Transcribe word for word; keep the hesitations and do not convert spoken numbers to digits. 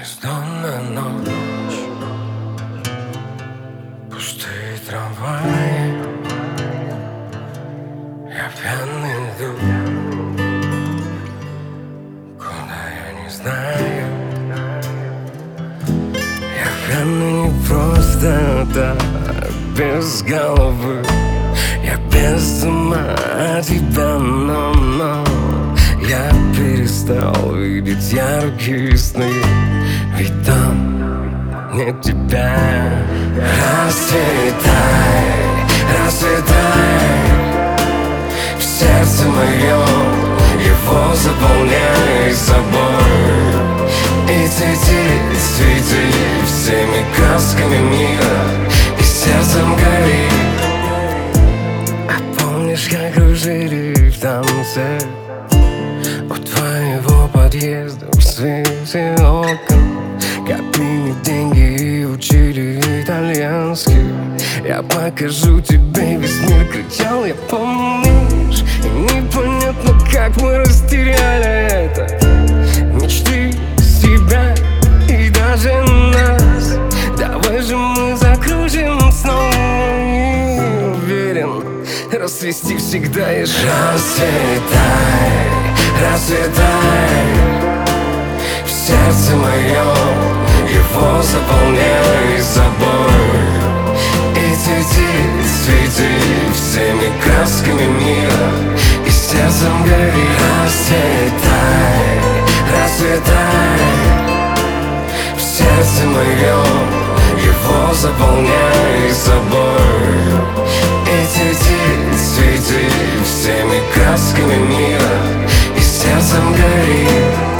Бездонная ночь, пустые трамваи, я пьяный иду, куда я не знаю. Я пьяный не просто так, без головы. Я без ума от тебя, но, но я перестал видеть яркие сны, ведь там нет тебя. Расцветай, расцветай в сердце моем, его заполняй собой. И цвети, цвети всеми красками мира, и сердцем гори. А помнишь, как кружили в танце у твоего подъезда в свете окон? Копили деньги и учили итальянский. Я покажу тебе весь мир, кричал я, помнишь? И непонятно, как мы растеряли это. Мечты, себя и даже нас. Давай же мы закружим снова. Не уверен, расцвести всегда есть шанс. Расцветай, расцветай в сердце моем, его заполняй собой. И цвети, цвети всеми красками мира, и сердцем гори. Расцветай, расцветай в сердце моем, его заполняй собой. И цвети, цвети всеми красками мира, и сердцем гори.